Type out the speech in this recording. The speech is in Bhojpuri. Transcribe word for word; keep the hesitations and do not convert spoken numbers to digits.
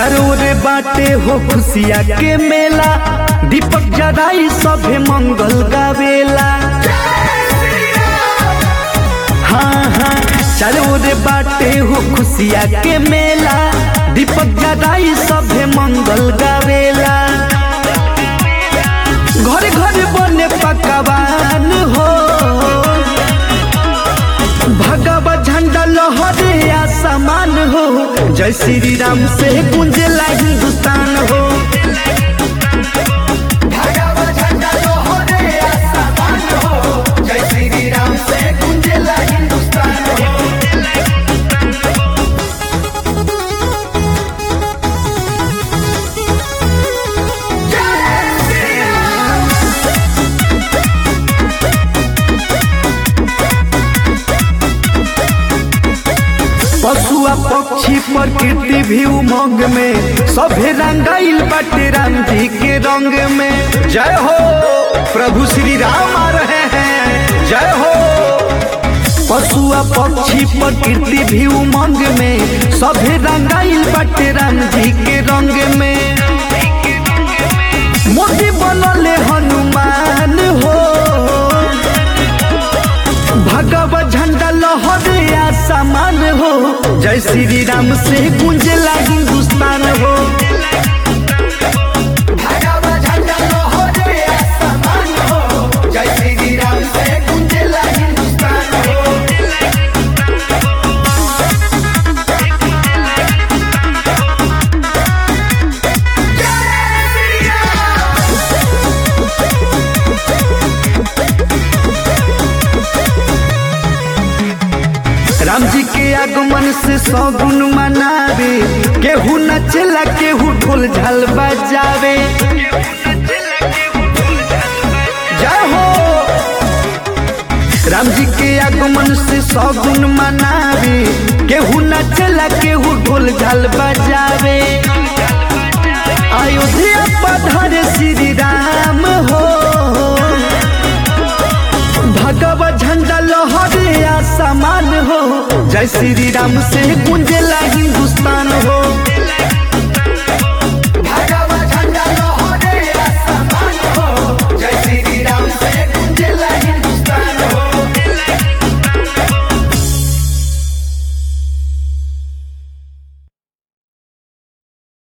चारों रे बाटे हो खुशिया के मेला, दीपक जराई सभे मंगल गावेला। हाँ हाँ चारों रे बाटे हो खुशिया के मेला, दीपक जराई सभे मंगल गावेला। घर घर बने पकवान हो, भगवा झंडा लहरे आसमान हो, जय श्री राम से गुंजला हिंदुस्तान हो। भगवा झंडा लहरे आसमान हो, जय श्री राम से गुंजला हिंदुस्तान हो। पशुआ पक्षी प्रकृति भी उमंग में, सभे रंगाइल बाटे राम जी के रंग में। जय हो प्रभु श्री राम आ रहे हैं, जय हो। पशुआ पक्षी प्रकृति भी उमंग में, सभे रंगाइल बाटे राम जी के रंग में। मोदी बनले हनुमान हो, भगवा झंडा लहरे आसमान हो, जय श्री राम से गुंजला हिंदुस्तान हो। भगवा झंडा लहरे आसमान हो, जय श्री राम से गुंजला हिंदुस्तान हो। राम जी के आगमन से सौगुन मनावे, केहू नचला केहू ढोल झाल बजावे। जय हो राम जी के आगमन से सौगुन मनावे, केहू नचला केहू ढोल झाल बजावे। अयोध्या पधारे श्री राम हो, भगवा झंडा लहरे आसमान हो, जय श्री राम से गुंजला हिंदुस्तान हो।